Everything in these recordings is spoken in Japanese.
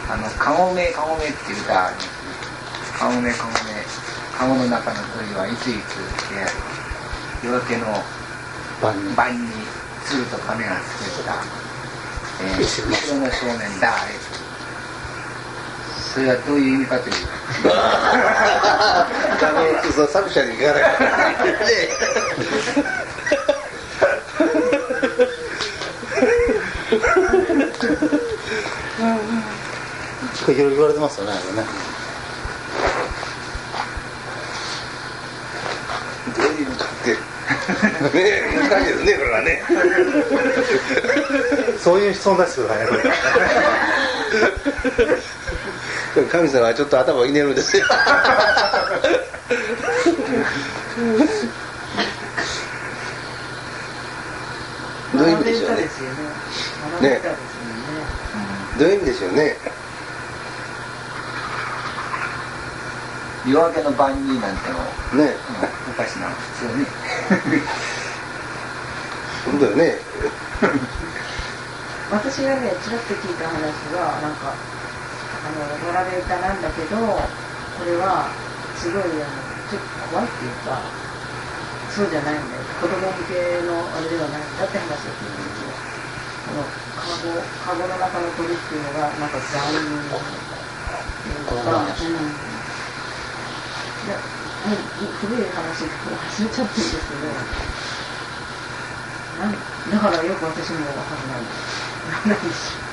カゴメカゴメっていう歌あるんです。カゴメカゴメ、カゴの中の鳥はいついつである。夜明けの晩に鶴と鐘がつけた、後ろの少年誰。それはどういう意味かというその作者に聞かないこれいろいろ言われてますよね。どういう意味かってね、難しいですね、これはね。 そういう質問出してくださいね。 神様はちょっと頭をひねるんですよ。どういう意味でしょうね。ね、どういう意味でしょうね。 夜明けの晩になんてもね、 おかしな普通ね。 本当よね。 私がね、ちらっと聞いた話はなんかドラレータなんだけど、これはすごいちょっと怖いっていうか、そうじゃないんだよ、子供向けのあれではないんだって話を聞いたんですよ。カゴの中の鳥っていうのがなんか残忍っていうか、古い話忘れちゃってるんですけど、だからよく私も分からないんですよ。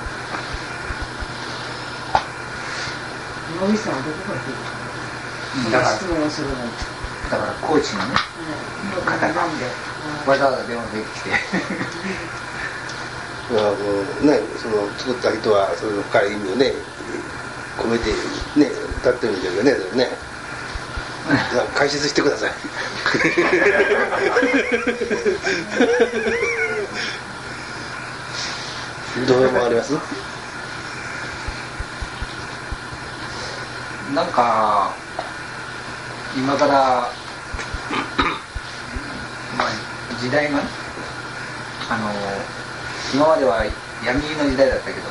野口さんはどこから聞いたの？質問をするなんて。 だからコーチのね、方がわざわざ電話できてね、その作った人はその深い意味をね込めてね歌ってるんですよね、それね。解説してください。どう思われます？ なんか今から時代がね、今までは闇の時代だったけども、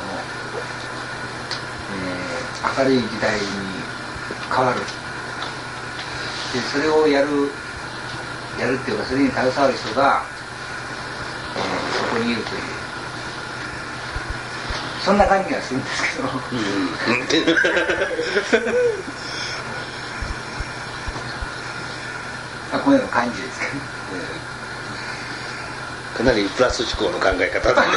明るい時代に変わる。でそれをやるっていうか、それに携わる人が、そこにいるという、そんな感じがするんですけど、こういうの感じですけど、 かなりプラス思考の考え方だね。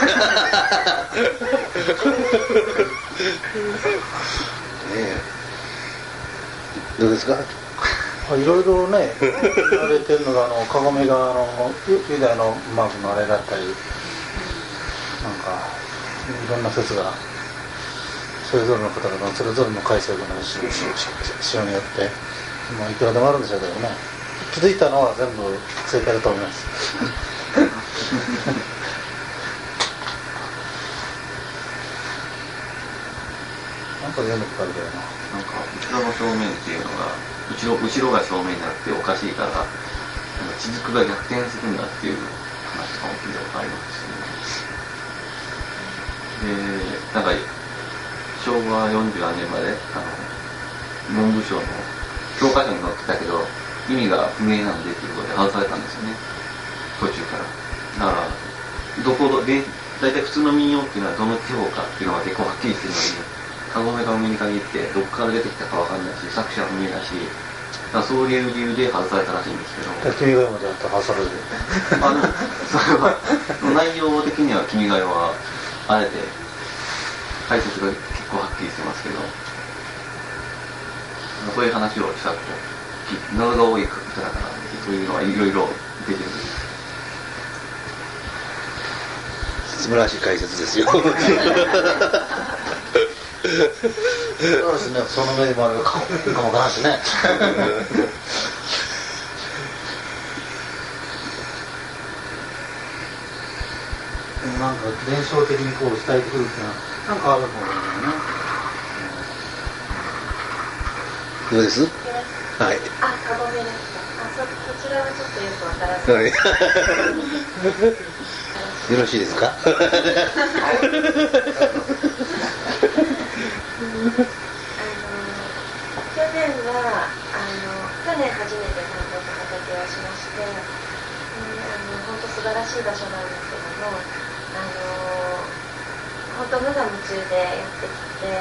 どうですか？ いろいろね言われてるのが、カゴメがユダヤのマークのあれだったり、なんかいろんな説がそれぞれの方々のそれぞれの解釈の仕様によっていくらでもあるんでしょうけどね、気づいたのは全部正解だと思います。なんか読むことあるけどな。 なんか後ろの正面っていうのが後ろが正面になっておかしいから、なんか地軸が逆転するんだっていう話とかも聞いたことありますしね。で、なんか昭和40何年まで文部省の教科書に載ってたけど意味が不明なのでっていうことで外されたんですよね、途中から。だから大体普通の民謡っていうのはどの地方かっていうのが結構はっきりしてるのに、カゴメカゴメに限ってどこから出てきたかわかんないし、作者は不明だし、だそういう理由で外されたらしいんですけど。 君が代まであったら外される。 それは内容的には君が代はあえて解説が結構はっきりしてますけど、そういう話をしたと謎が多い人だから、そういうのはいろいろ出てる。 素晴らしい解説ですよ。 そうですね、その目もあるかもわからんしね。でもなんか伝承的にこう伝えてくるっていうのはなんかあると思うんだよね。 どうです？はい。 カゴメですか。こちらはちょっとよくわからない。 よろしいですか？ 去年初めて田んぼと畑をしまして、本当素晴らしい場所なんですけども、本当無我夢中でやってきて、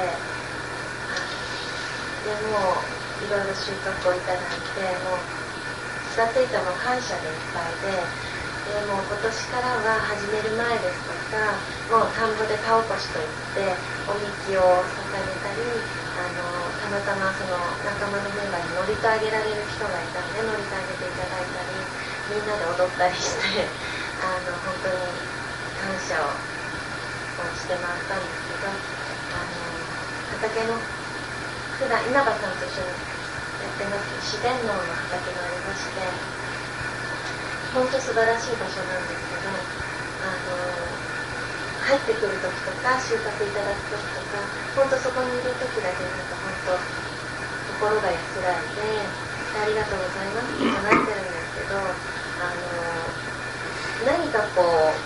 でもいろいろ収穫をいただいて、もう育っていたも感謝でいっぱいで、もう今年からは始める前ですとか、もう田んぼで田起こしといっておみきを捧げたり、たまたまその仲間のメンバーに乗りとあげられる人がいたので乗りとあげていただいたり、みんなで踊ったりして本当に感謝をして回ったんですけど、畑の普段稲葉さんと一緒にやってます自然農の畑がありまして、本当素晴らしい場所なんですけど、入ってくる時とか収穫いただく時とか、本当そこにいる時だけなんか本当心が安らいで、ありがとうございますって唱えてるんですけど、何かこう、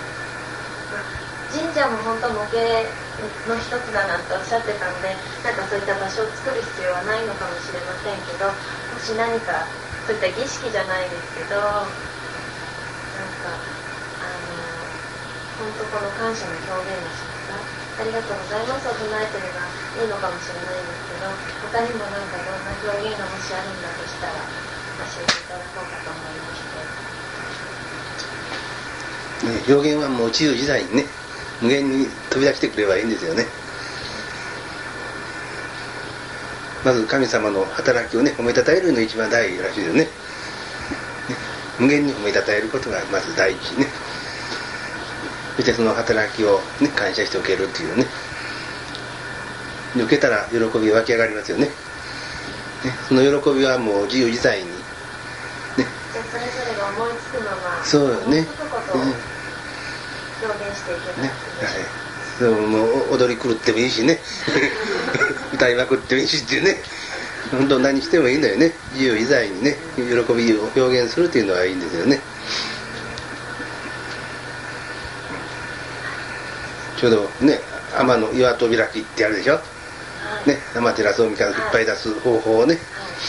神社も本当模型の一つだなんておっしゃってたんで、なんかそういった場所を作る必要はないのかもしれませんけど、もし何かそういった儀式じゃないですけど、本当この感謝の表現の仕方、ありがとうございますを唱えてればいいのかもしれないんですけど、他にもなんかいろんな表現がもしあるんだとしたら教えていただこうかと思いまして、 表現はもう自由自在にね、無限に飛び出してくればいいんですよね。まず神様の働きをね褒めたたえるのが一番大事らしいよね。無限に褒めたたえることがまず第一ね。そしてその働きを、ね、感謝しておけるっていうね。受けたら喜びが湧き上がりますよね。その喜びはもう自由自在に、ね、 じゃあそれぞれが思いつくままそうよね、 思いつくことを表現していけばいいですね。はい、もう踊り狂ってもいいしね歌いまくってもいいしっていうね、本当何してもいいんだよね。自由自在にね喜びを表現するっていうのはいいんですよね。ちょうどね天の岩戸開きってあるでしょ、ね、天照大神がいっぱい出す方法をね、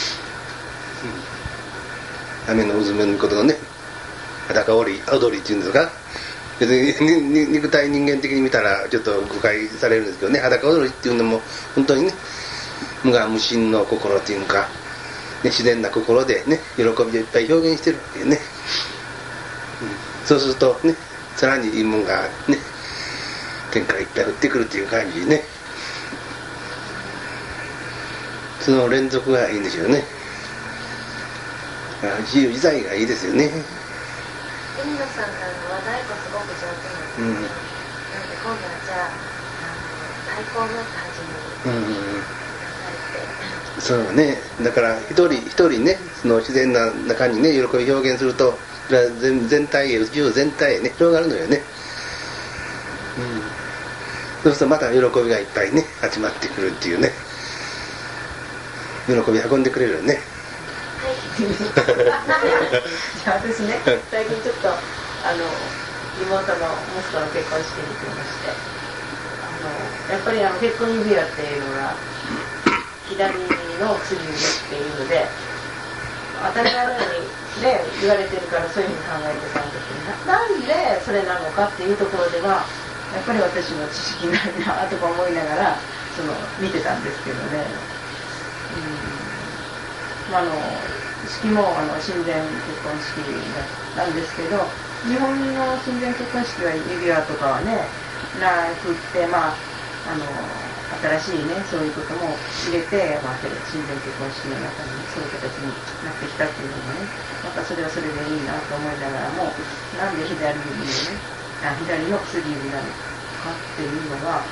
雨の渦めのことのね裸踊りっていうんですか、別に肉体人間的に見たらちょっと誤解されるんですけどね、裸踊りっていうのも本当にね無我無心の心っていうか、ね、自然な心でね喜びをいっぱい表現してるわけよね、そうするとねさらにいいもんがね天からいっぱい降ってくるっていう感じね、その連続がいいんですよね。自由自在がいいですよね。 海野さんが和太鼓すごく上手なんですよ、なんで今度はじゃあ太鼓を持って始める、 そうね、だから一人ねその自然な中にね喜び表現すると全体へ宇宙全体へね広がるのよね、そうするとまた喜びがいっぱいね集まってくるっていうね、喜び運んでくれるよね。 じゃあ私ね最近ちょっと妹の息子の結婚式に行きまして、やっぱり結婚指輪っていうのが左の薬指っていうので当たり前のようにで言われてるからそういうふうに考えてたんですけど、なんでそれなのかっていうところではやっぱり私の知識ないなとか思いながら見てたんですけどね、式も神前結婚式なんですけど、日本の神前結婚式は指輪とかはねなくって、新しいねそういうことも入れて、神前結婚式の中にそういう形になってきたっていうのもね、またそれはそれでいいなと思いながらも、なんで左指のね左の薬指なのかっていうのが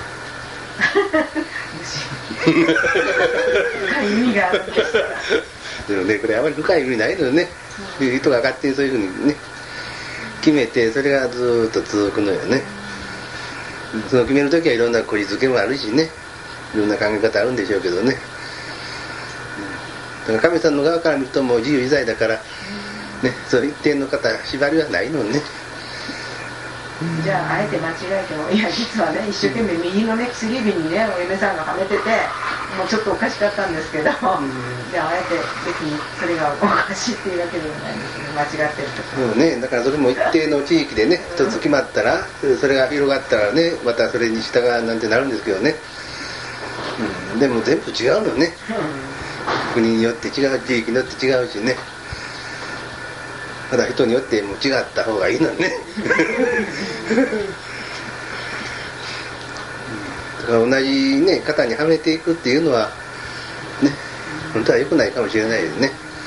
深い意味があるんですからでもねこれあまり深い意味ないのよね、人が勝手にそういうふうにね決めてそれがずっと続くのよね。その決めるときはいろんなこり付けもあるしね、いろんな考え方あるんでしょうけどね、だから神さんの側から見るともう自由自在だから、ね、そういう一定の方縛りはないのね、 じゃああえて間違えても、いや実はね一生懸命右のね薬指にねお嫁さんがはめてて、もうちょっとおかしかったんですけど、じゃああえて別にそれがおかしいっていうわけでもないんですけど、間違ってるとか、 ね、だからそれも一定の地域でね一つ決まったら、それが広がったらねまたそれに従うなんてなるんですけどね、でも全部違うのね、国によって違う、地域によって違うしね、ただ人によっても違った方がいいのねだから同じね型にはめていくっていうのはね本当は良くないかもしれないですね。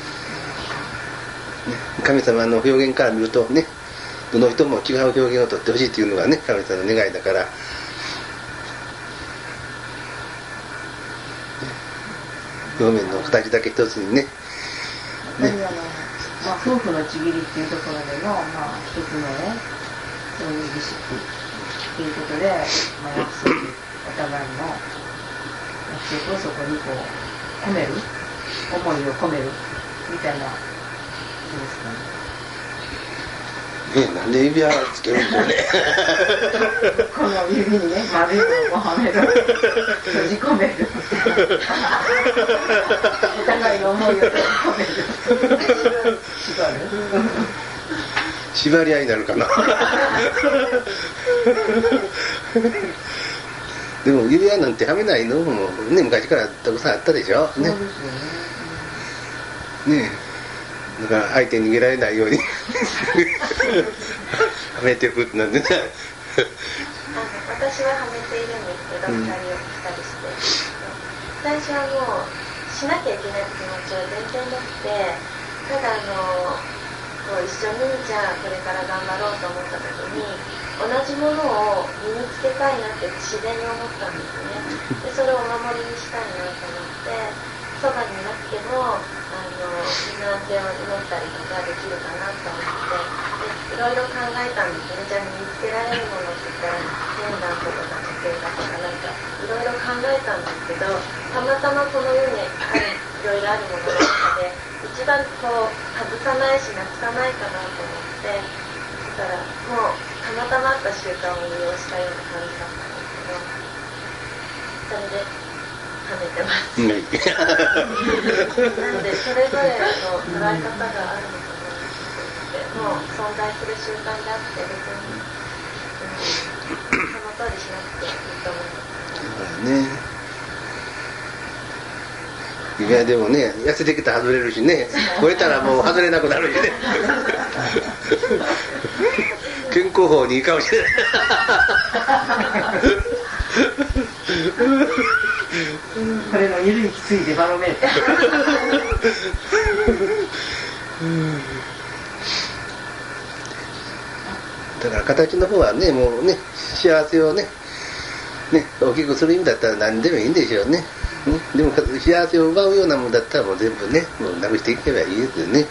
神様の表現から見るとね、どの人も違う表現をとってほしいっていうのがね神様の願いだから、表面の形だけ一つにね。 夫婦のちぎりっていうところでの、一つのねそういう儀式っていうことで、約束、お互いの約束をそこにこう込める、思いを込めるみたいなことですかね。 なんで指輪つけるんでしょうねこの指にね丸いのをはめる、閉じ込めるお互いの思いを閉じ込める縛り合いになるかなでも指輪なんてはめないのもね昔からたくさんあったでしょね。 そうですよね。 ねえ、だから相手に逃げられないようにはめておくなんでね私ははめているんですけど、2人を2人して最初はもうしなきゃいけない気持ちは全然なくて、ただこう一緒にじゃあこれから頑張ろうと思った時に同じものを身につけたいなって自然に思ったんですね。でそれをお守りにしたいなと思って、そばにいなくても身の安全を祈ったりとかできるかなと思って、でいろいろ考えたんですね。じゃあ身につけられるものって言ったらペンダントとか時計だとかなんかいろいろ考えたんですけど、たまたまこの世にいろいろあるものの中で一番こう外さないしなくさないかなと思って、だからもうたまたまあった習慣を利用したような感じだったんですけど、それではめてます。なのでそれぞれの捉え方があるのかなってもう存在する習慣であって別に、その通りしなくていいと思います。 ね。いやでもね痩せてきたら外れるしね、超えたらもう外れなくなるしね健康法にいいかもしれないこれの緩いきついでバロメーターだから形の方はねもうね幸せをね大きくする意味だったら何でもいいんでしょうね。でも幸せを奪うようなものだったらもう全部ねもうなくしていけばいいですよね。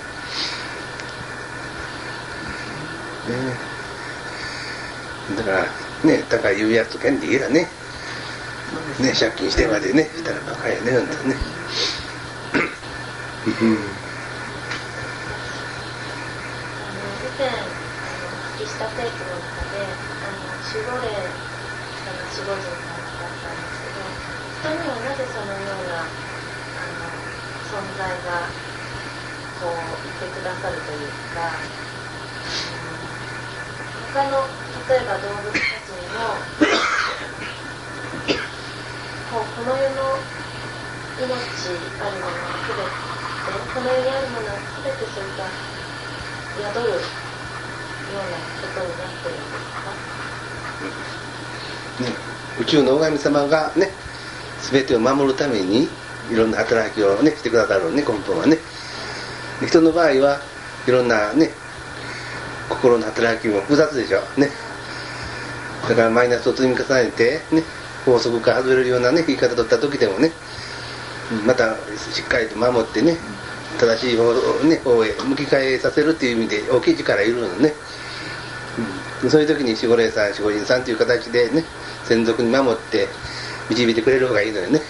だからね高い指輪つけんでいいらね借金してまでねしたらバカやねなんてね以前復帰したテープの中で守護霊守護神さんだったんですけど、人にはなぜそのような存在がこういてくださるというか、他の例えば動物たちにもこの世の命あるものは全てこの世にあるものは全てそういった宿るようなことになっているんですか？ 宇宙の拝み様がね全てを守るためにいろんな働きをねしてくださるね根本はね。人の場合はいろんなね心の働きも複雑でしょね。だからマイナスを積み重ねてね法則から外れるようなね言い方を取った時でもねまたしっかりと守ってね正しい方へ向き換えさせるっていう意味で大きい力いるのね。そういう時に守護霊さん守護神さんという形でね専属に守って導いてくれる方がいいのよね。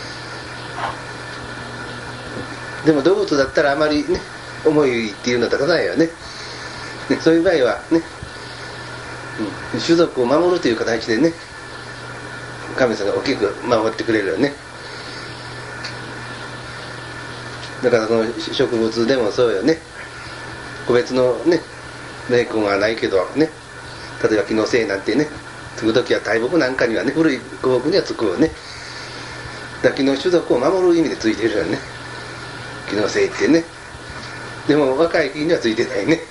でも動物だったらあまりね思いっていうのは出さないよね。そういう場合はね、 種族を守るという形でね、神様が大きく守ってくれるよね。だからその植物でもそうよね。個別のね霊魂はないけどね、例えば木の精なんてね、つく時は大木なんかにはね、古い古木にはつくよね。だから木の種族を守る意味でついてるよね、木の精ってね。でも若い木にはついてないね。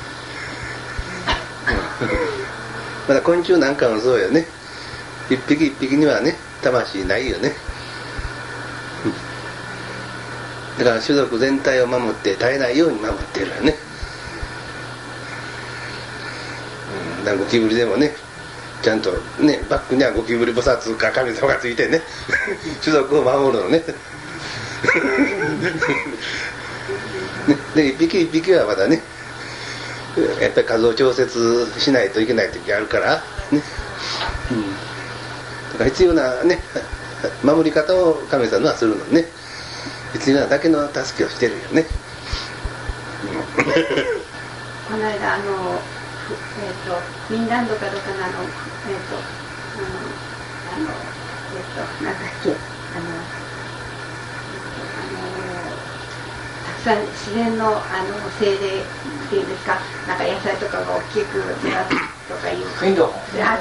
まだ昆虫なんかもそうよね。一匹一匹にはね魂ないよね。だから種族全体を守って絶えないように守ってるよね。だからゴキブリでもね、ちゃんとねバックにはゴキブリ菩薩か神様がついてね種族を守るのね。で一匹一匹はまだねやっぱり数を調節しないといけない時があるからね、だから必要なね守り方を神様はするのね。必要なだけの助けをしてるよね。 この間フィンランドかどうかのなんだっけたくさん自然の精霊っていうんですか、なんか野菜とかが大きく育つとかいうフィンドあ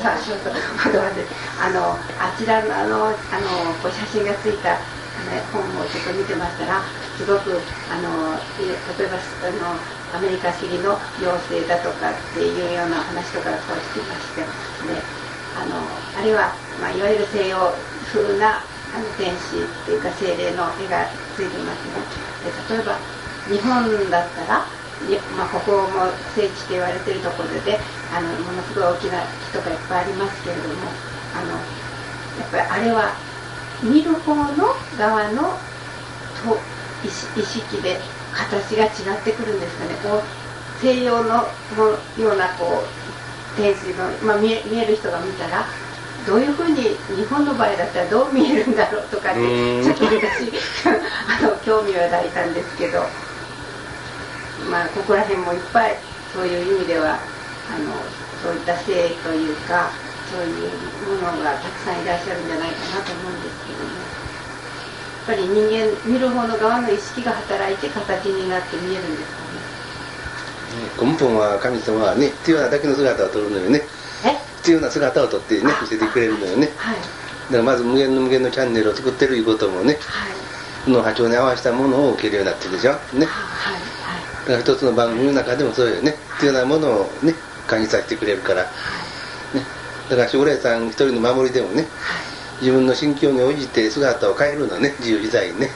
ちらのこう写真がついた本をちょっと見てましたら、すごく例えばアメリカ式の妖精だとかっていうような話とかこうしてまして、あれは、いわゆる西洋風な天使っていうか精霊の絵がついてますね。で例えば日本だったら、ここも聖地と言われているところでものすごい大きな木とかいっぱいありますけれども、やっぱりあれは見る方の側の意識で形が違ってくるんですかね。西洋のようなこう天使の、見える人が見たらどういうふうに日本の場合だったらどう見えるんだろうとかってちょっと私興味を抱いたんですけど、ここら辺もいっぱいそういう意味ではそういった性というかそういうものがたくさんいらっしゃるんじゃないかなと思うんですけども、やっぱり人間見る方の側の意識が働いて形になって見えるんですかね。 根本は神様はね必要なだけの姿を取るのよね。必要な姿を取ってね見せてくれるのよね。だからまず無限のチャンネルを作ってるいうこともね、その波長に合わせたものを受けるようになってるでしょね。だから一つの番組の中でもそうよね、必要なものをね感じさせてくれるから、ね、だから守護霊さん一人の守りでもね、自分の心境に応じて姿を変えるのね、自由自在にね。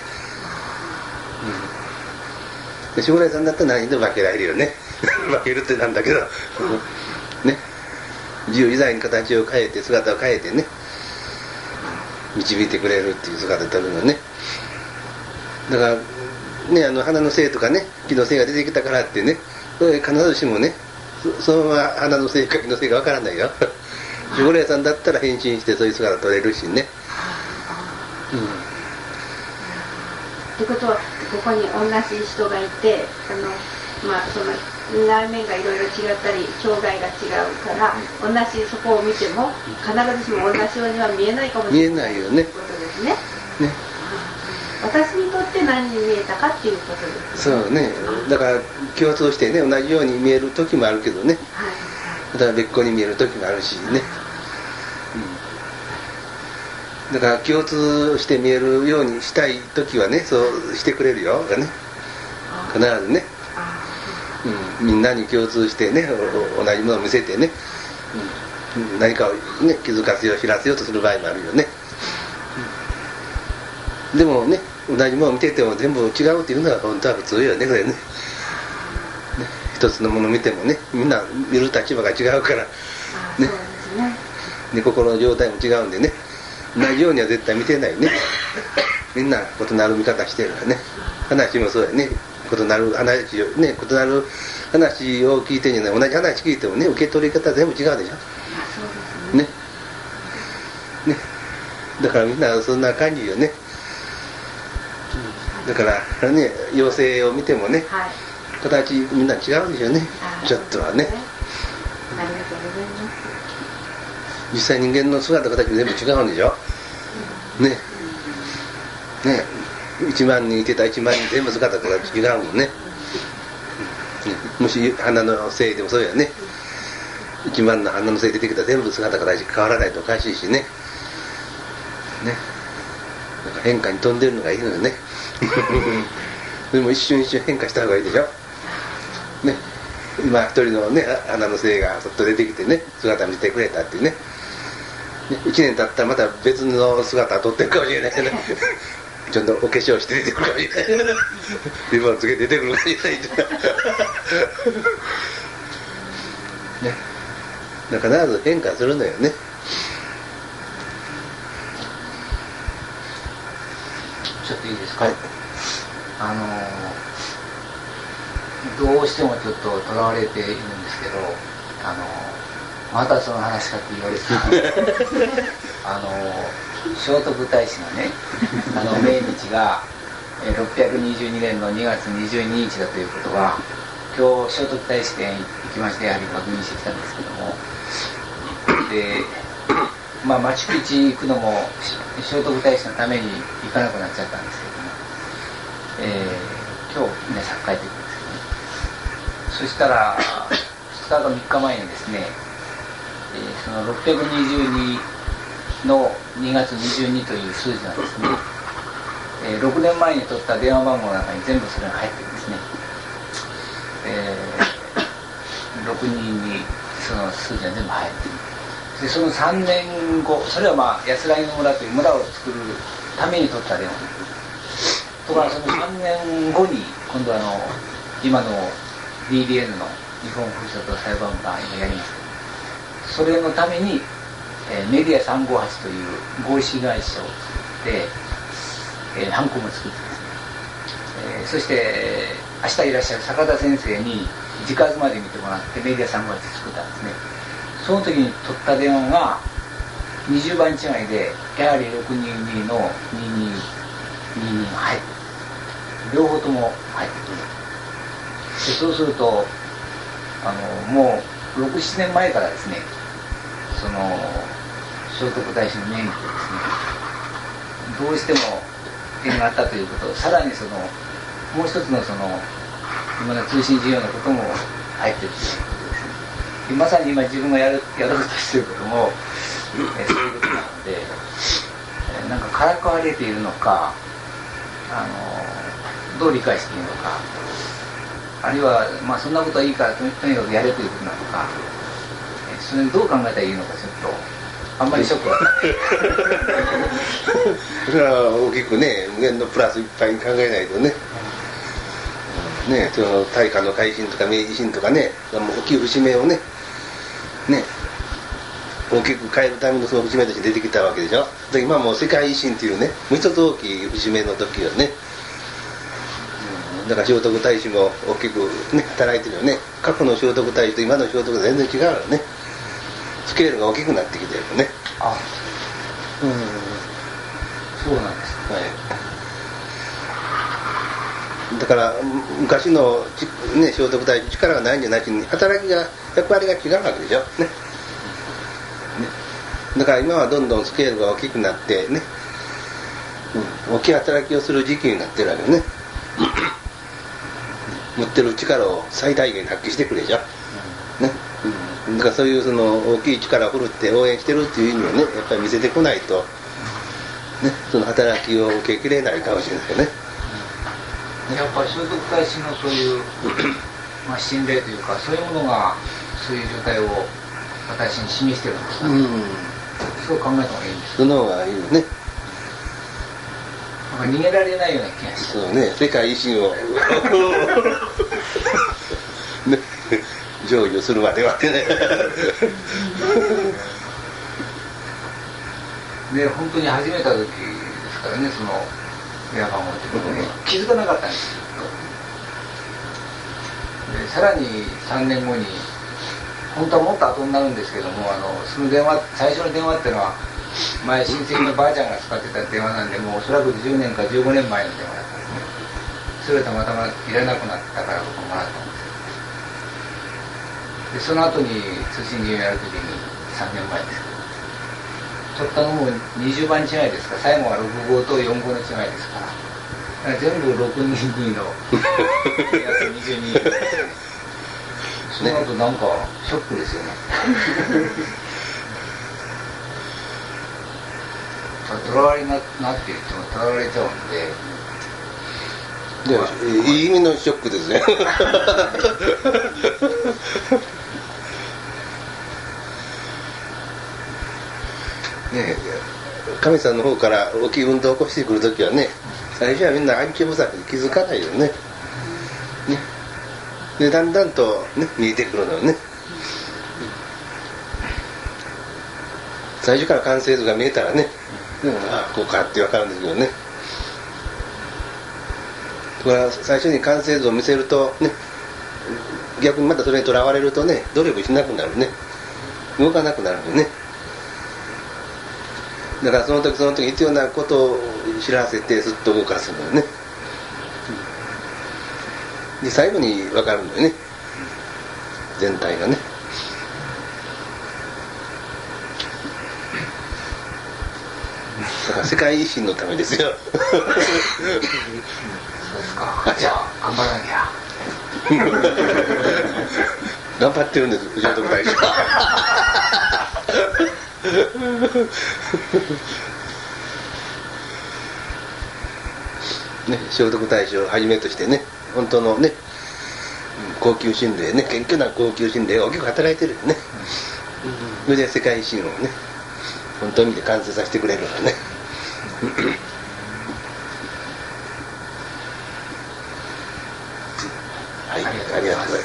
守護霊さんだったら何でも化けられるよね。化けるってなんだけどね、自由自在に形を変えて姿を変えてね導いてくれるっていう姿を取るのね。だからね、花の精とかね木の精が出てきたからってね、それ必ずしもねそのまま花の精か木の精がわからないよ。守護霊さんだったら変身してそういう姿取れるしね。 ということはここに同じ人がいてその内面がいろいろ違ったり障害が違うから同じそこを見ても必ずしも同じようには見えないかもしれない、 見えないよね。 ということですね。私にとって何に見えたかっていうことですね。 そうね、だから共通してね同じように見える時もあるけどね、だから別個に見える時もあるしね、だから共通して見えるようにしたい時はねそうしてくれるよがね、必ずね、みんなに共通してね同じものを見せてね、何かをね気づかせよう知らせようとする場合もあるよね。でもね同じものを見てても全部違うっていうのは本当は普通よね、それね。一つのものを見てもねみんな見る立場が違うからね、心の状態も違うんでね同じようには絶対見てないね。みんな異なる見方してるからね。話もそうやね、異なる話をね異なる話を聞いてんじゃない、同じ話聞いてもね受け取り方全部違うでしょね。だからみんなそんな感じよね。だからね妖精を見てもね、形みんな違うでしょね、ちょっとはね。 ありがとうございます。 実際人間の姿形全部違うんでしょ。ね。ね。1万人いてた1万人全部姿形違うもんね。もし花のせいでもそうやね。1万の花のせい出てきたら全部姿形変わらないとおかしいしね。ね。なんか変化に飛んでるのがいいのよね。でも一瞬一瞬変化した方がいいでしょ。ね。今一人のね花の精がそっと出てきてね姿見せてくれたっていうね。1年経ったらまた別の姿を撮ってるかもしれないね。ちょっとお化粧して出てくるかもしれない。リボンつけて出てくるかもしれない。ね。だから必ず変化するのよね。 ちょっといいですか。 はい。 どうしてもちょっととらわれているんですけど、またその話かって言われて聖徳太子のね命日が622年の2月22日だということは、今日聖徳太子殿行きましてやはり確認してきたんですけども、でマチュピチュ行くのも聖徳太子のために行かなくなっちゃったんですけども、今日皆さん帰ってくるんですけどね。そしたら2日か3日前にですね、その622の2月22という数字なんですね、6年前に取った電話番号の中に全部それが入ってるんですね。6人にその数字が全部入ってる。でその3年後、それは安らぎの村という村を作るために取った電話とか、その3年後に今度は今の DDN の日本風書と裁判が今やりますけど、それのために、メディア358という合資会社を作って、ハンコも作ってですね、そして明日いらっしゃる坂田先生に直妻で見てもらってメディア358作ったんですね。その時に取った電話が20番違いでやはり622の2222が入ってる、両方とも入ってくる。でそうするともう 6,7 年前からですね、その聖徳太子の命日でですね、どうしても縁があったということを、さらにそのもう一つのその今の通信事業のことも入っているということですね。でまさに今自分がやろうとしていることも、そういうことなので、なんかからかわれているのか、どう理解していいのか、あるいはそんなことはいいからとにかくやれということなのか、それにどう考えたらいいのか、ちょっとあんまりショックだったそれは大きくね、無限のプラスいっぱいに考えないとね。その大化の改新とか明治維新とかね、大きい節目をね大きく変えるためのその節目として出てきたわけでしょ。で今もう世界維新っていうね、もう一つ大きい節目の時はね、だから聖徳太子も大きくね働いてるよね。過去の聖徳太子と今の聖徳は全然違うよね。スケールが大きくなってきてるよね。 そうなんですか。 だから昔の、聖徳太子力がないんじゃなくて働きが役割が違うわけでしょ、ね。だから今はどんどんスケールが大きくなってね、大きい働きをする時期になってるわけよね。持ってる力を最大限発揮してくれでしょ、ね。だからそういうその大きい力を振るって応援してるっていう意味をねやっぱり見せてこないと、ね、その働きを受けきれないかもしれないよね。 やっぱり聖徳太子のそういう信頼というか、そういうものがそういう状態を私に示してるんですかね。そう考えた方がいいんです。 その方がいいよね。 なんか逃げられないような気がして。 そうね、世界維新をね、成就するまではってね。 で本当に始めた時ですからね、その電話番号ってことで気づかなかったんですよ。でさらに3年後に本当はもっと後になるんですけども、その電話、最初の電話っていうのは前親戚のばあちゃんが使ってた電話なんで、もうおそらく10年か15年前の電話だったんですね。それがたまたまいらなくなったから僕もらったんですでその後に通信業やるときに3年前ですけど、取ったのも20番違いですから、最後は6号と4号の違いですから、だから全部622の約22その後なんかショックですよねとらわれなって言ってもとらわれちゃうんで、 いい意味のショックですねね、神さんの方から大きい運動を起こしてくるときはね、最初はみんな暗記不足に気づかないよね。でだんだんと、ね、見えてくるのよね。最初から完成図が見えたらね、ああこうかって分かるんですけどね。だから最初に完成図を見せるとね、逆にまたそれにとらわれるとね、努力しなくなるね、動かなくなるよね。だからその時その時必要なことを知らせてすっと動かすのよね。で最後に分かるのよね、全体がね。だから世界維新のためですよそうですか。じゃあ頑張らなきゃ頑張ってるんです、聖徳太子ね、聖徳太子をはじめとしてね、本当のね高級心霊ね、謙虚な高級心霊が大きく働いてるよね。それで世界維新をね、本当に見て完成させてくれるからねはい、ありがとうございます。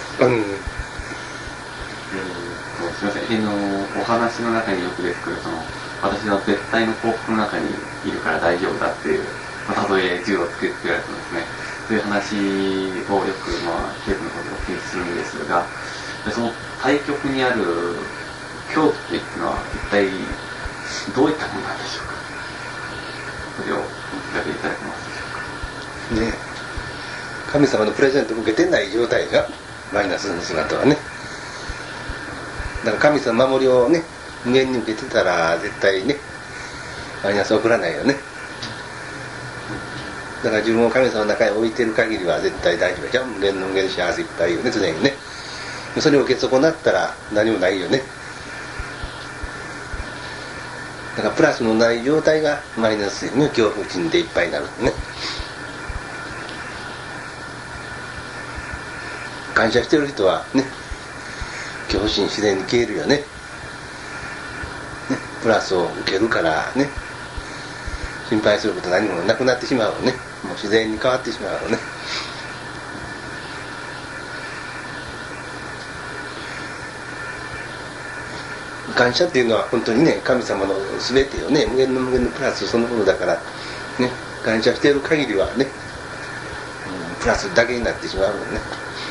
すみません、お話の中によく出てくる私は絶対の幸福の中にいるから大丈夫だっていう、例え銃をつけられてますね。そういう話をよくテープのことを気にするんですが、その対極にある狂気っていうのは一体どういったものなんでしょうか。それをお聞かせいただけますでしょうか。 ね、神様のプレゼントを受けてない状態がマイナスの姿はね。だから神様の守りをね無限に受けてたら絶対ねマイナスを送らないよね。だから自分を神様の中に置いてる限りは絶対大丈夫じゃん。無限の無限幸せいっぱいよね、常にね。それを受け損なったら何もないよね。だからプラスのない状態がマイナスの恐怖心でいっぱいになるね。感謝してる人はね、恐怖心自然に消えるよね。プラスを受けるからね、心配すること何もなくなってしまうのね。もう自然に変わってしまうのね。感謝っていうのは本当にね、神様の全てをね、無限の無限のプラスそのものだからね、感謝している限りはね、プラスだけになってしまうのね。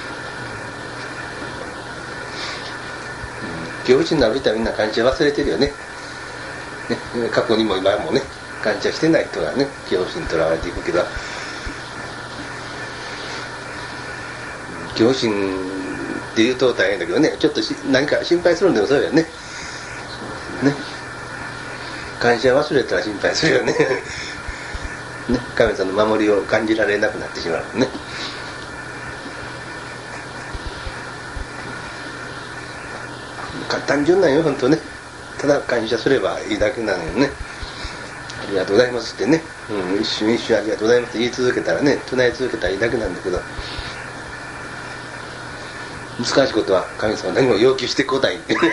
恐怖心になる人はみんな感謝忘れてるよね。過去にも今もね、感謝してない人がね、恐怖心にとらわれていくけど、恐怖心っていうと大変だけどね、ちょっと何か心配するんでもそうよね。感謝忘れたら心配するよね。神様の守りを感じられなくなってしまうね。単純なんよ、本当ね。ただ感謝すればいいだけなのよね。ありがとうございますってね、一瞬一瞬ありがとうございますって言い続けたらね、唱え続けたらいいだけなんだけど、難しいことは神様何も要求してこないってね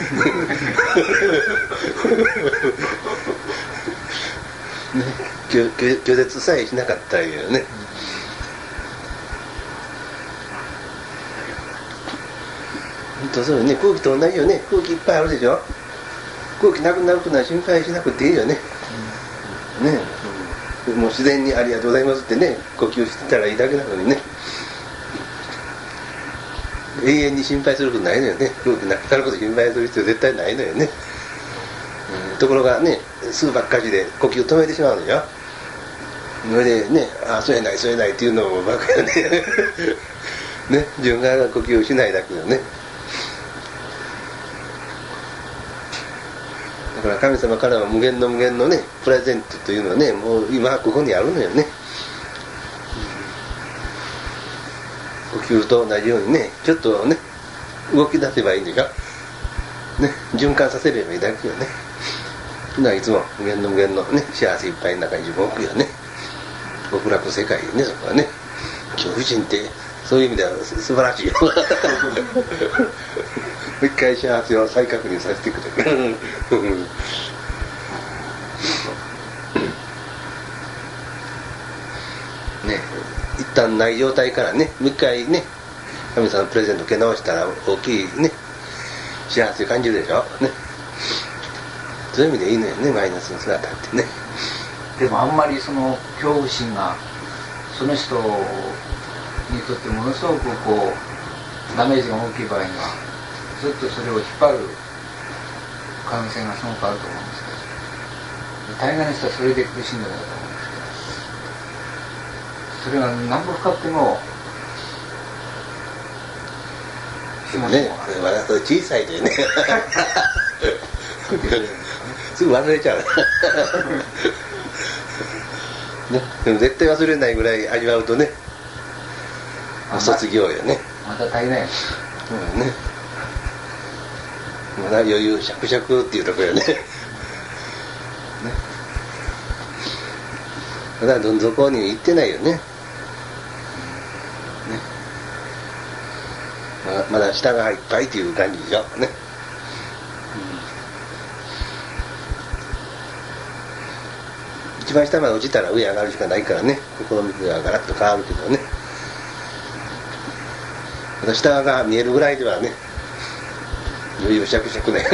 拒絶さえしなかったらいいよね。本当そうよね。空気と同じよね。空気いっぱいあるでしょ。空気なくなることは心配しなくていいよね。もう自然にありがとうございますってね、呼吸してたらいいだけなのにね。永遠に心配することないのよね。空気なくなること心配する必要絶対ないのよね。ところがね、吸うばっかりで呼吸を止めてしまうのよ。それでね、吸えない吸えないっていうのもバカよね。ね、自分が呼吸をしないだけよね。 から神様からは無限のねプレゼントというのはね、もう今ここにあるのよね。呼吸と同じようにね、ちょっとね動き出せばいいんでしょね、循環させればいいだけよね。いつも無限のね幸せいっぱいの中に自分を置くよね。極楽世界ね、そこはね。恐怖心ってそういう意味では素晴らしいよもう一回幸せを再確認させてくれるね、一旦ない状態からね、もう一回ね神様のプレゼント受け直したら大きいね幸せを感じるでしょね。そういう意味でいいのよね、マイナスの姿ってね。 でもあんまりその恐怖心がその人にとってものすごくこうダメージが大きい場合にはずっとそれを引っ張る可能性がすごくあると思うんですけど、大概の人はそれで苦しんでるんだと思うんですけど、それが何も深くてもでもね、まだ小さいでねすぐ忘れちゃうね、でも絶対忘れないぐらい味わうとね、卒業よね。 また足りないよね。 まだ余裕しゃくしゃくっていうところよね。まだどん底に行ってないよね。まだ下がいっぱいっていう感じでしょね。一番下まで落ちたら上上がるしかないからね、心の水がガラッと変わるけどね。また下が見えるぐらいではね、余裕しゃくしゃくね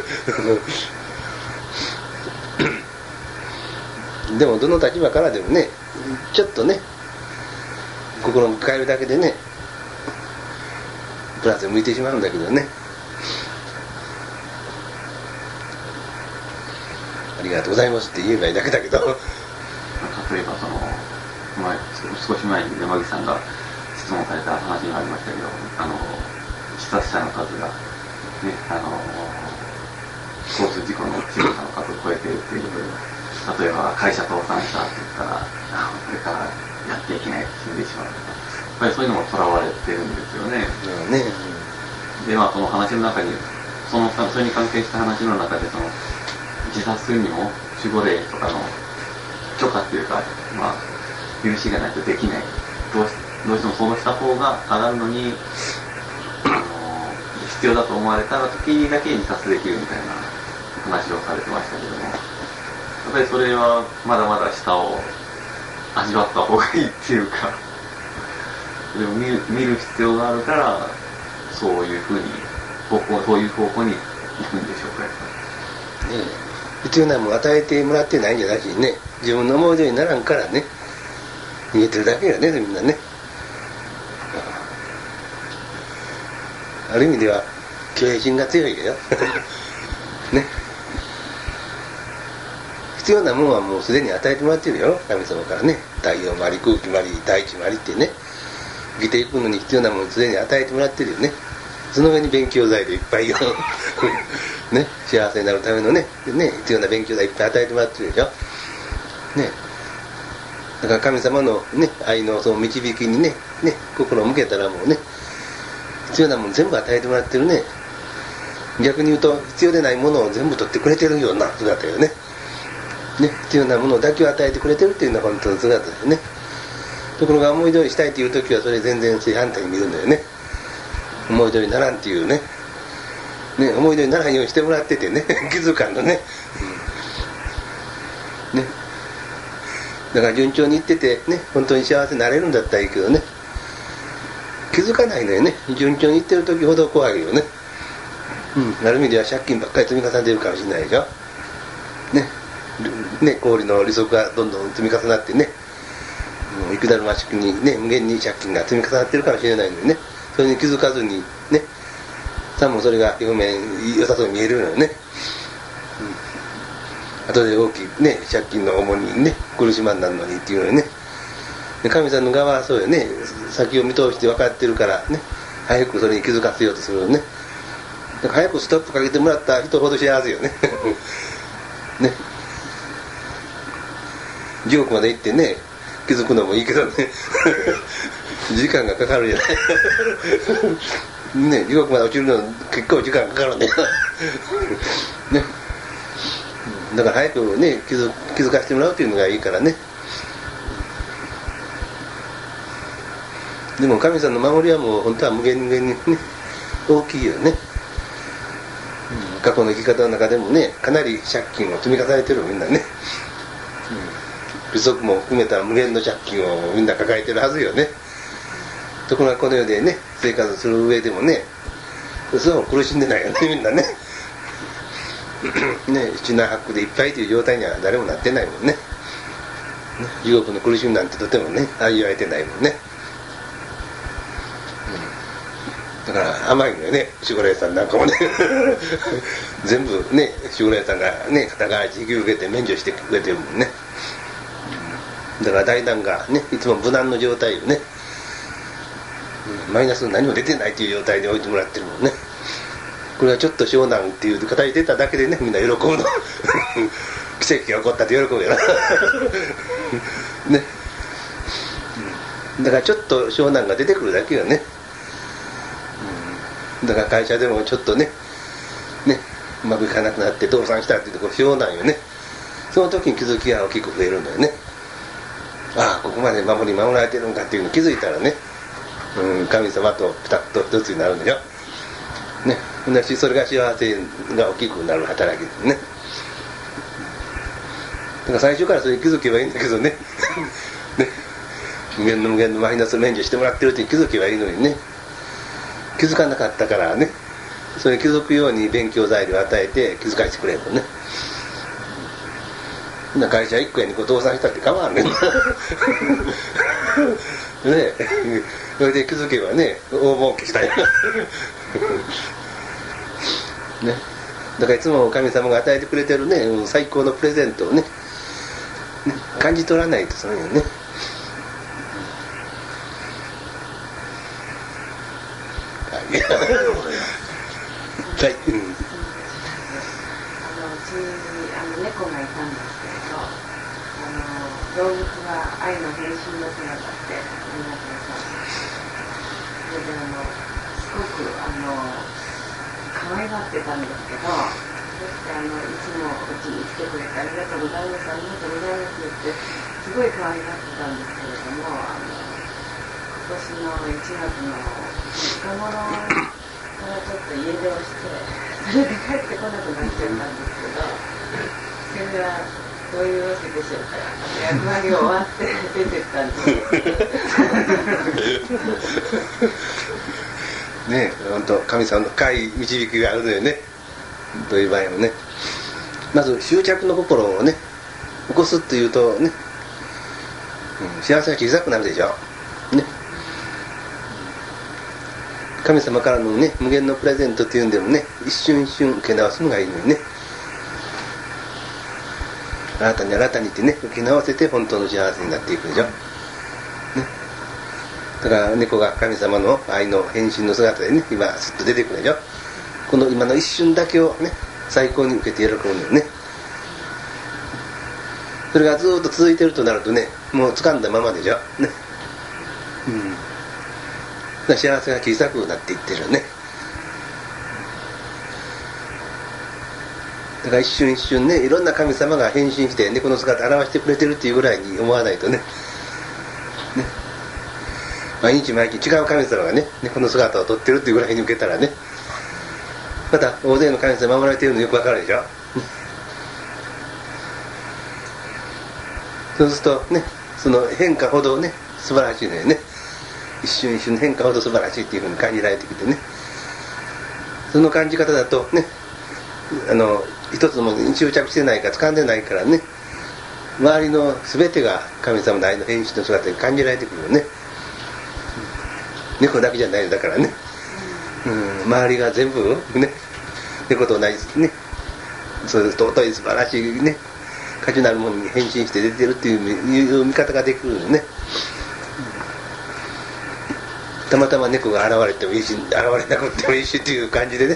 でもどの立場からでもね、ちょっとね心を変えるだけでねプラス向いてしまうんだけどね。ありがとうございますって言えばいいだけだけど、 例えばその、少し前に山口さんが質問された話がありましたけど、自殺者の数が、ね、交通事故の死亡者の数を超えているっていうことで、例えば会社倒産したって言ったらこれからやっていけない死んでしまうとか、やっぱりそういうのもとらわれてるんですよね。でその話の中にそれに関係した話の中で自殺するにも守護霊とかの許可っていうか、許しがないとできない、どうしてもそうした方が上がるのに必要だと思われた時だけ自殺できるみたいな話をされてましたけども、やっぱりそれはまだまだ下を味わった方がいいっていうか、でも見る必要があるからそういうふうにそういう方向に行くんでしょうか。 必要なもの与えてもらってないんじゃなしにね、自分の思い通りにならんからね逃げてるだけよね、みんなね。ある意味では虚栄心が強いよね。必要なものはもうすでに与えてもらってるよ、神様からね。太陽もあり空気もあり大地もありってね、生きていくのに必要なものをすでに与えてもらってるよね。その上に勉強材でいっぱいよね、幸せになるためのね必要な勉強材いっぱい与えてもらってるでしょね。だから神様のね愛のその導きにね心を向けたらもうね必要なもの全部与えてもらってるね。逆に言うと必要でないものを全部取ってくれてるような姿よね。必要なものだけを与えてくれてるっていうのは本当の姿だよね。ところが思い通りしたいっていう時はそれ全然正反対に見るんだよね。思い通りならんっていうね思い通りならんようにしてもらっててね気づかんのね、だから順調にいっててね本当に幸せになれるんだったらいいけどね、気づかないのよね。順調にいってる時ほど怖いよね。ある意味では借金ばっかり積み重ねてるかもしれないでしょ氷の利息がどんどん積み重なってね、幾だるま式にね無限に借金が積み重なってるかもしれないのにね、それに気づかずにねさもそれが表面良さそうに見えるのよね。後で大きいね借金の重荷にね苦しまんなんのにっていうのよね。神さんの側はそうよね、先を見通して分かってるからね早くそれに気づかせようとするのね。だから早くストップかけてもらった人ほど幸せよね地獄まで行ってね気づくのもいいけどね時間がかかるじゃないね、地獄まで落ちるの結構時間かかるんだよね、だから早くね気づかせてもらうというのがいいからね。でも神さんの守りはもう本当は無限にね大きいよね、過去の生き方の中でもねかなり借金を積み重ねてるみんなね、利息も含めた無限の借金をみんな抱えてるはずよね。ところがこの世でね生活する上でもねそう苦しんでないよねみんなねね七難八苦でいっぱいという状態には誰もなってないもんね。地獄の苦しみなんてとてもね味わえてないもんね。だから甘いのよね守護霊さんなんかもね全部ね守護霊さんがね肩代わり引き受けて免除してくれてるもんね。だから大団がねいつも無難の状態よね、マイナス何も出てないという状態で置いてもらってるもんね。これはちょっと小難っていう形で出ただけでねみんな喜ぶの奇跡が起こったって喜ぶよなね、だからちょっと小難が出てくるだけよね、だから会社でもちょっとねうまくいかなくなって倒産したっていうところ小難よね。その時に気づきが大きく増えるんだよね。ああここまで守られてるのかっていうのを気づいたらね、神様とピタッと一つになるんでしょね。それが幸せが大きくなる働きですね。だから最初からそれに気づけばいいんだけどねね無限のマイナス免除してもらってるって気づけばいいのにね気づかなかったからね、それ気づくように勉強材料を与えて気づかせてくれるのね。会社1個や2個倒産したって構わんねんねそれで気づけばね大儲けしたいね。だからいつも神様が与えてくれてるね最高のプレゼントをね感じ取らないとそういうのね。はい、 うち猫がいたんですけれど、動物が愛の変身の姿ってみんなくださって、それですごく可愛がってたんですけど、そしていつもうちに来てくれてありがとうございますありがとうございますってすごい可愛がってたんですけれども、今年の1月の3日頃からちょっと家出をしてそれで帰ってこなくなっちゃったんですけど、それはどういうわけでしょうか。役割終わって出てったんですねえ本当神様の深い導きがあるのよね。どういう場合もねまず執着の心をね起こすっていうとね、幸せが小さくなるでしょね。神様からのね無限のプレゼントっていうんでもね一瞬一瞬受け直すのがいいのにね。新たに新たにってね受け直せて本当の幸せになっていくでしょ、ね、だから猫が神様の愛の変身の姿でね今すっと出てくるでしょ。この今の一瞬だけをね最高に受けて喜ぶのよね。それがずっと続いてるとなるとねもう掴んだままでしょね、だから幸せが小さくなっていってるよね。だから一瞬一瞬ねいろんな神様が変身して猫の姿を表してくれてるっていうぐらいに思わないとね毎日毎日違う神様がね猫の姿をとってるっていうぐらいに受けたらねまた大勢の神様守られてるのよくわかるでしょそうするとねその変化ほどね素晴らしいのよね。一瞬一瞬の変化ほど素晴らしいっていうふうに感じられてきてね、その感じ方だとね一つも執着してないから掴んでないからね周りの全てが神様の愛の変身の姿に感じられてくるよね。猫だけじゃないんだからね、周りが全部ね猫と同じねそういう尊い素晴らしいね価値のあるものに変身して出てるっていう見方ができるよね。たまたま猫が現れてもいいし現れなくてもいいしっていう感じでね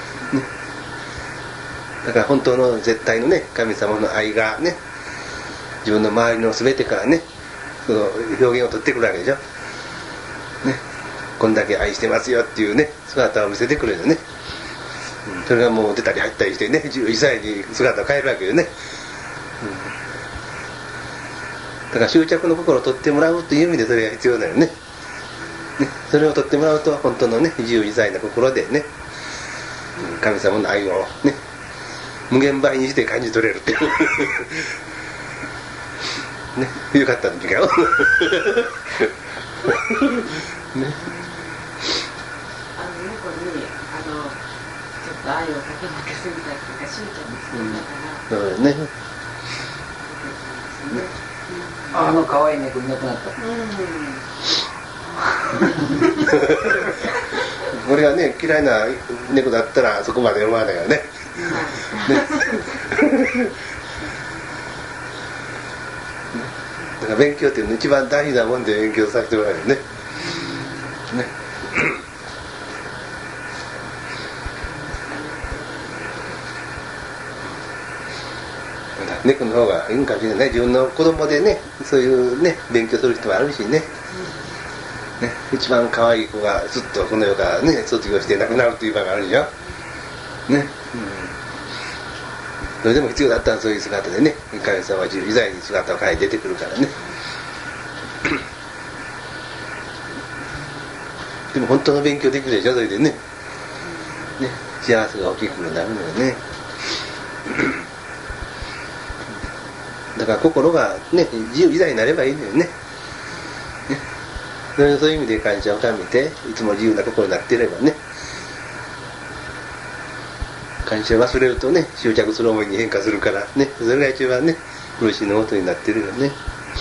だから本当の絶対のね神様の愛がね自分の周りの全てからねその表現を取ってくるわけでしょ、ね、こんだけ愛してますよっていうね姿を見せてくれるよね、それがもう出たり入ったりしてね11歳に姿を変えるわけよね、だから執着の心を取ってもらうという意味でそれが必要だよね。それを取ってもらうと本当のね自由自在な心でね神様の愛をね無限倍にして感じ取れるっていうね、よかったん違うね、 猫にちょっと愛をかけまけすぎたっていうか執着にするんだから、 そうだよね、 可愛い猫いなくなった。 俺がね嫌いな猫だったらそこまで思わないよね。だから勉強っていうの一番大事なもんで勉強させてもらえるね。猫の方がいいんかもしれない。自分の子供でねそういうね勉強する人もあるしね。一番可愛い子がずっとこの世からね卒業して亡くなるという場があるでしょね、それでも必要だったらそういう姿でね神様は自由自在に姿を変えて出てくるからねでも本当の勉強できるでしょそれでね幸せが大きくなるのよねだから心がね自由自在になればいいのよねそういう意味で感謝を深めていつも自由な心になっていればね感謝を忘れるとね執着する思いに変化するからねそれが一番ね苦しいのもとになっているよね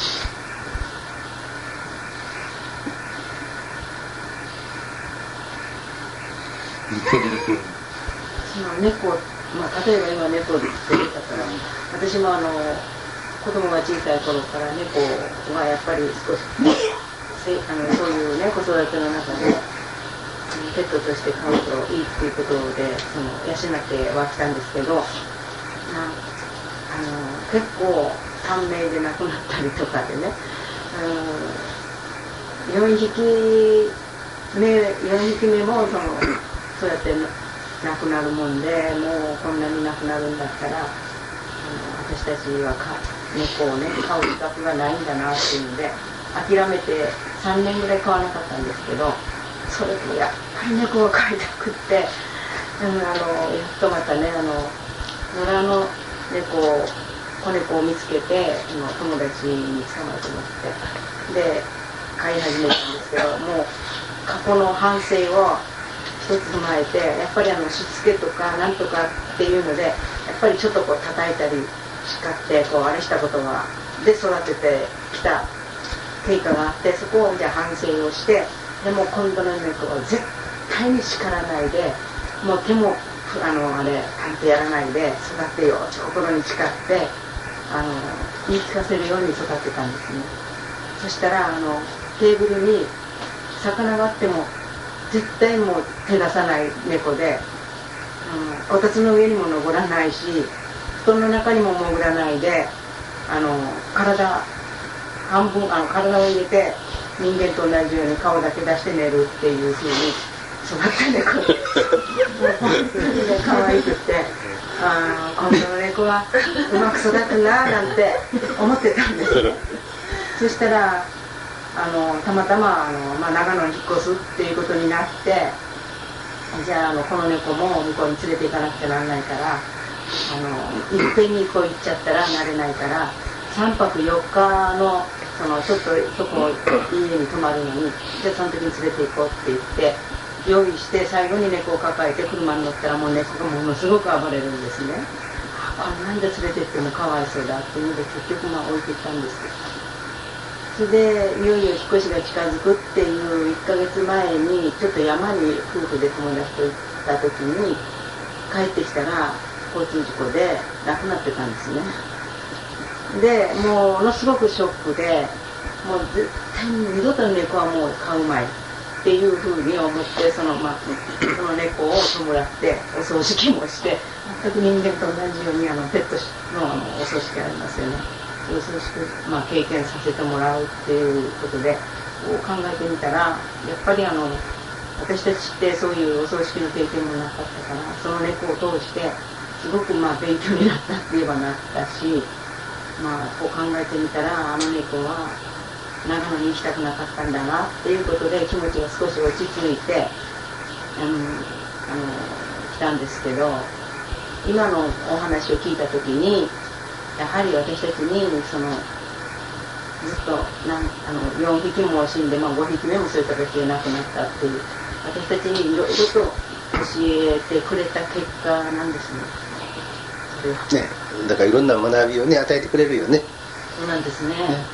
猫、例えば今猫って出たから私も子供が小さい頃から猫がやっぱり少しそういうね子育ての中でペットとして飼うといいっていうことで養ってはきたんですけど結構短命で亡くなったりとかでね4匹目もそうやって亡くなるもんでもうこんなに亡くなるんだったら私たちは猫をね飼う資格がないんだなっていうので諦めて3年ぐらい飼わなかったんですけどそれでやっぱり猫を飼いたくってやっとまたね野良の子猫を見つけて友達に捕まえてもらってで飼い始めたんですけどもう過去の反省を一つ踏まえてやっぱりしつけとかなんとかっていうのでやっぱりちょっと叩いたり叱ってあれしたことがで育ててきた経過があってそこをじゃあ反省をしてでも今度の猫は絶対に叱らないでもう手もちゃんとやらないで育てよう心に誓って言い聞かせるように育てたんですね。そしたらテーブルに魚があっても絶対もう手出さない猫で、こたつの上にも登らないし布団の中にも潜らないで体半分体を入れて人間と同じように顔だけ出して寝るっていう風に育った猫でもう本当にね可愛くて今度の猫はうまく育つななんて思ってたんですね。そしたらたまたま長野に引っ越すっていうことになってじゃあこの猫も向こうに連れて行かなくちゃならないからいっぺんにこう行っちゃったら慣れないから3泊4日のちょっとそこ家に泊まるのにじゃあその時に連れて行こうって言って用意して最後に猫を抱えて車に乗ったらもう猫がものすごく暴れるんですね。こんなんで連れて行ってもかわいそうだっていうので結局置いていったんです。それでいよいよ引っ越しが近づくっていう1ヶ月前にちょっと山に夫婦で友達と行った時に帰ってきたら交通事故で亡くなってたんですね。でものすごくショックでもう絶対に二度と猫はもう飼うまいっていうふうに思ってその猫を弔ってお葬式もして全く人間と同じようにペットのお葬式ありますよね。 よそしく、経験させてもらうっていうことで考えてみたら、やっぱり私たちってそういうお葬式の経験もなかったから、その猫を通してすごく勉強になったって言えばなったし、こう考えてみたら、あの猫は長野に行きたくなかったんだなっていうことで気持ちが少し落ち着いて来たんですけど、今のお話を聞いた時にやはり私たちにずっと4匹も死んで、5匹目もそういう形で亡くなったっていう、私たちにいろいろと教えてくれた結果なんですね。それはね、だからいろんな学びをね与えてくれるよね。 そうなんですね。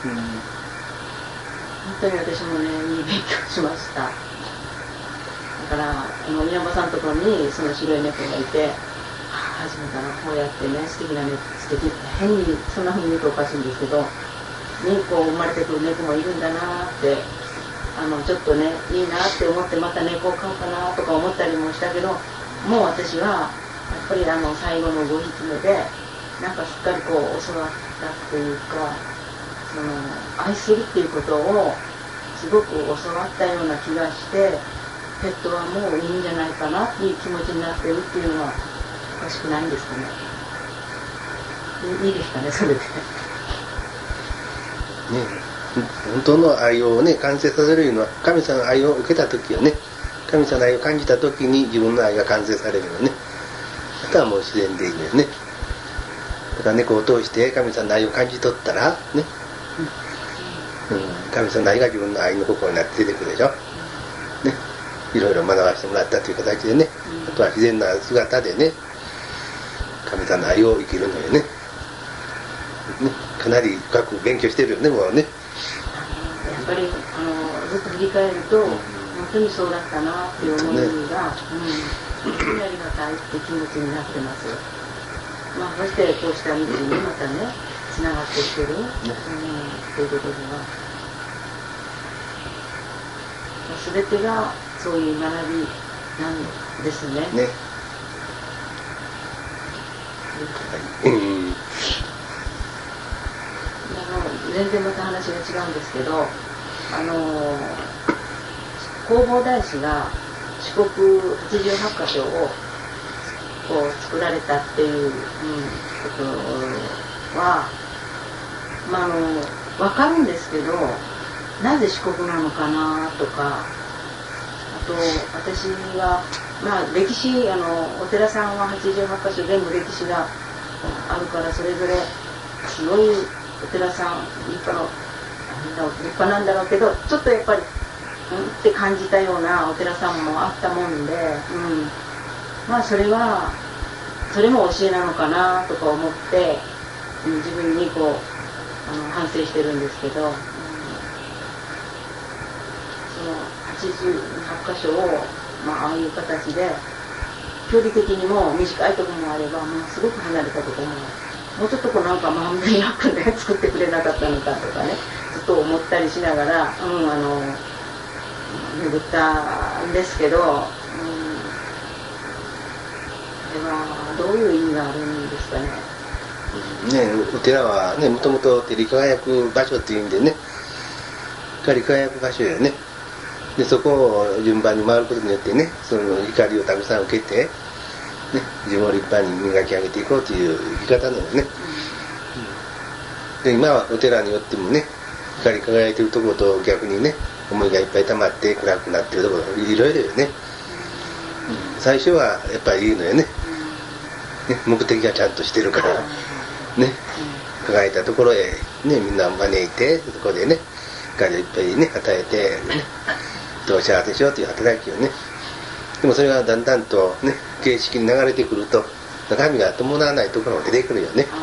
本当に私もね、いい勉強しました。だから宮本さんのところにその白い猫がいて、初めからこうやってね、素敵な猫、変にそんな風に言うとおかしいんですけど、生まれてくる猫もいるんだなって、ちょっとねいいなって思って、また猫を飼おうかなとか思ったりもしたけど、もう私はやっぱり最後の5匹目でなんかしっかりこう教わったっていうか、愛するっていうことをすごく教わったような気がして、ペットはもういいんじゃないかなっていう気持ちになってるっていうのはおかしくないんですかね。いいですかね、それで。ね、 本当の愛をね完成させるのは、神様の愛を受けた時よね、神様の愛を感じた時に自分の愛が完成されるよね。あとはもう自然でいいのよね。だから猫を通して神様の愛を感じ取ったらね、神様の愛が自分の愛の心になって出てくるでしょ、ね、いろいろ学ばせてもらったという形でね、あとは自然な姿でね神様の愛を生きるのよね。かなり深く勉強してるよね、もうね。 やっぱりずっと振り返ると本当にそうだったなっていう思いが、本当にありがたいって気持ちになってます。そしてこうした道にまたねつながっていってる、ということでは全てがそういう学びなんですね。ね。全然また話が違うんですけど、弘法大師が四国88カ所をこう作られたっていう、ことは分かるんですけど、なぜ四国なのかなとか、あと私は歴史お寺さんは88カ所全部歴史があるから、それぞれすごいお寺さん立派なんだろうけど、ちょっとやっぱりって感じたようなお寺さんもあったもんで、それも教えなのかなとか思って、自分にこう反省してるんですけど、その88箇所をああいう形で距離的にも短いところもあれば、すごく離れたところももうちょっとまんべんなくね作ってくれなかったのかとかね、ずっと思ったりしながら巡ったんですけど、どういう意味があるんですかね。 お寺はね、もともと照り輝く場所っていう意味でね、光り輝く場所よね。でそこを順番に回ることによってね、その光をたくさん受けて、ね、自分を立派に磨き上げていこうという生き方なのよね。で今はお寺によってもね、光り輝いてるところと逆にね、思いがいっぱい溜まって暗くなってるところいろいろよね。最初はやっぱりいいのよね。目的がちゃんとしてるからね、輝いたところへね、みんな招いて、そこでね光をいっぱいね与えてね、どう幸せしようという働きをね。でもそれがだんだんとね形式に流れてくると、中身が伴わないところも出てくるよね。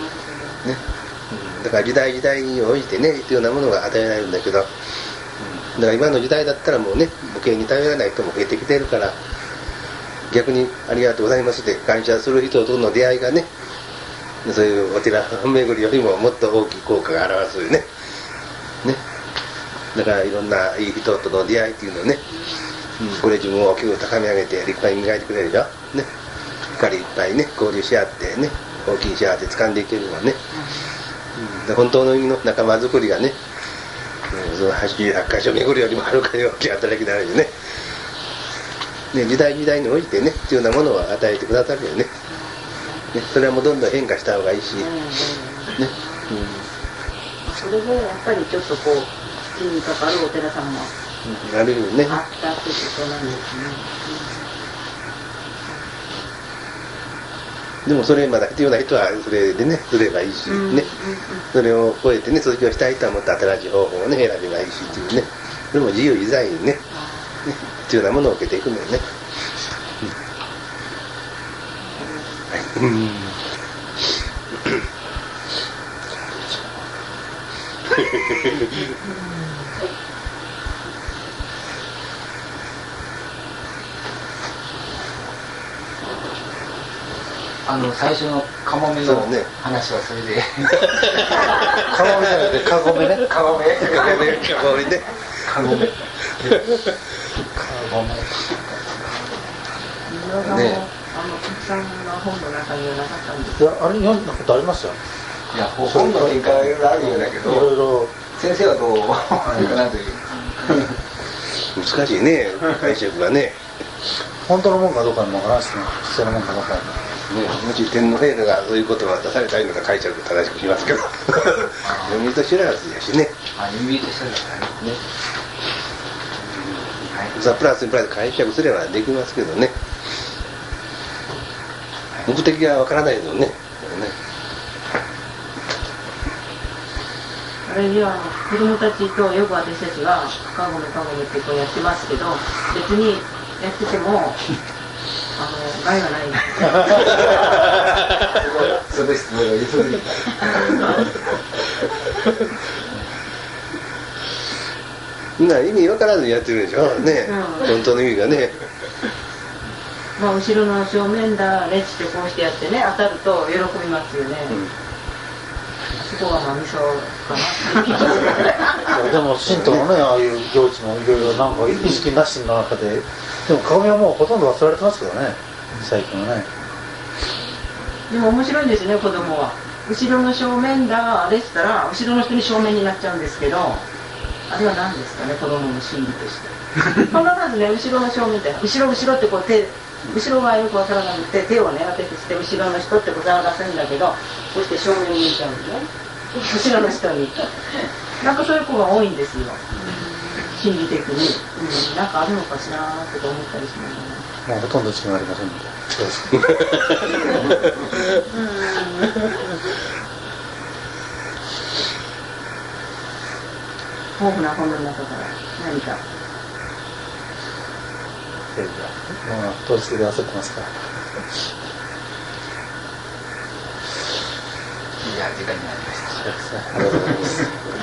だから時代時代に応じてね必要なものが与えられるんだけど、だから今の時代だったらもうね母兄に頼らない人も増えてきてるから、逆にありがとうございますって感謝する人との出会いがね、そういうお寺巡りよりももっと大きい効果が表すよね。だからいろんないい人との出会いっていうのをね、これ自分を大きく高め上げて立派に磨いてくれるでしょ、ね、光いっぱいね交流し合ってね、大きい幸せ掴んでいけるのはね、 本当の意味の仲間づくりがね、その88箇所巡るよりもはるかに大きい働きになるよね。時代時代に応じてね必要なものを与えてくださるよね。それはもうどんどん変化した方がいいし、 それでやっぱりちょっとこう気にかかるお寺さんもあるよね。 あったってことなんですね。 でもそれまだ必要な人はそれでねすればいいしね、それを超えてね続きをしたい人はもっと新しい方法をね選べばいいしっていうね、それも自由自在にね必要なものを受けていくのよね。 最初のカモメの話はそれで、 カモメじゃなくてカゴメね。 カモメね。 カゴメね。 たくさんの本の中にはなかったんですいや、あれ読んだことありますよ。 いや、本の展開はいろいろあるようだけど、 いろいろ先生はどうかなという。 難しいね、解釈がね。 本当のもんかどうかもわからないしね、必要なもんかどうかも。 もし天皇陛下がそういうことを出されたいのか解釈正しくしますけど、読みと知らずやしね。 読みと知らずだね。 さあプラスにプラス解釈すればできますけどね。目的がわからないのね。 あれには子供たちとよく私たちがカゴメってこうやってますけど、別にやってても害はない。 すごい質問が急いでた。意味わからずにやってるでしょね、本当の意味がね。 まあ後ろの正面だレッチってこうしてやってね当たると喜びますよね。そこがまあミソかな。 でも神道のねああいう行事もいろいろなんか意識なしの中で、でも鏡はもうほとんど忘れられてますけどね、最近はね。 でも面白いんですね、子供は。後ろの正面だあれしたら後ろの人に正面になっちゃうんですけど、あれは何ですかね、子供の心理として。必ずね後ろの正面って後ろってこう後ろがよくわからなくて手をね当ててして後ろの人ってこう探すんだけど、こうして正面に見ちゃうんですね、後ろの人に。なんかそういう子が多いんですよ、心理的に。なんかあるのかしらとか思ったりしますね。 もうほとんど違いありませんので。 豊富な本の中から何か。 もう通り過ぎで焦ってますから。 いや、時間になりました。 そうですね。ありがとうございます。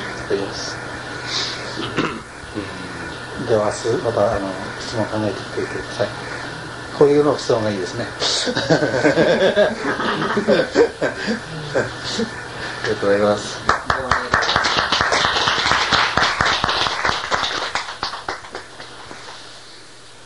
では明日また質問を考えてください。こういうの質問がいいですね。ありがとうございます。